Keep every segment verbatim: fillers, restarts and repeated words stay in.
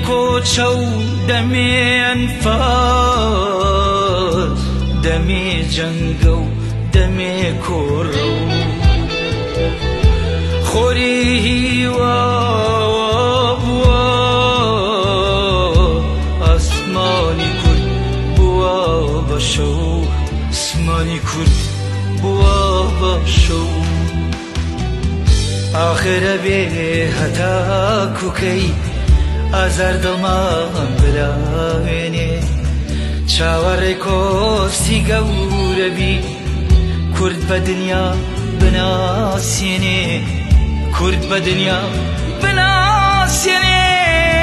کۆچە و دەمێ ئەنفاس دەمێ جەنگە و دەمێ کۆڕە و خۆری هیوا بووە ئاسمانی کورد بووە بە شەو ئاسمانی کورد بووە بە شەو ئاخرە بێ هەتا کوکەی ئازار دڵمان بلاوێنێ چاوەڕێ کۆستی گەورە بی کورد بە دنیا بناسیێنێ کورد بە دنیا بناسیێنێ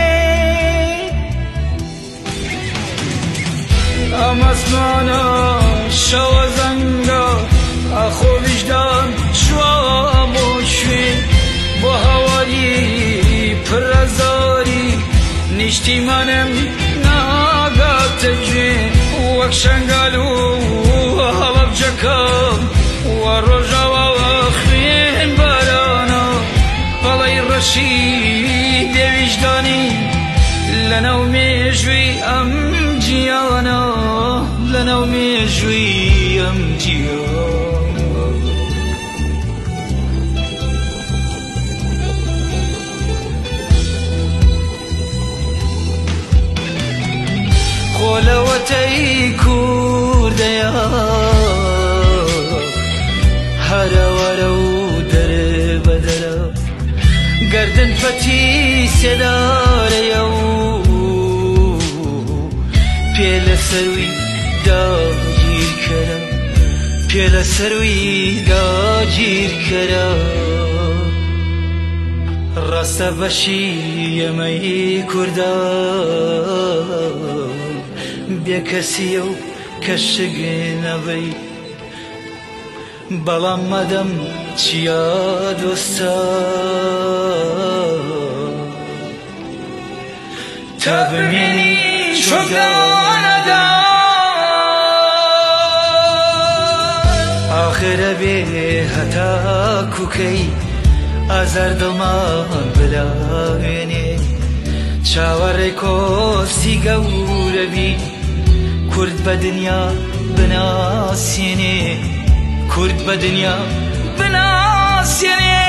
ئەم ئەسمانە شەوە زەنگە ئەخۆ ویژدان شوام و شوێن بۆ هەواری پڕەزاری نیشتیمانم ناگاتە گوێن وەک شەنگال و هەڵەبجەکەم وە ڕۆژاوە خوێن بارانە بەڵی ڕەشی دێویژدانی لەناو مێژووی ئەم جیانە لەناو مێژووی ئەم جیانە خۆلەوەتەی کوردەیە هەرەوەرە و دەرە بەدەرە گەردن پەتی سێدارەیە و پێ لە سەروی داگیرکەرە پێ لە سەروی داگیرکەرە ڕاستە بەشی ئەمەی کوردان بێکەسیە و کەشگ نەبەی بەڵام مەدەم چیا دۆستە تا بمێنی چۆگانەدا ئاخرە بێ هەتا کوکەی ئازار دڵمان بلاوێنێ چاوەڕێ کۆستی گەورە بی کورد بە دنیا بناسیێنێ کورد بە دنیا بناسیێنێ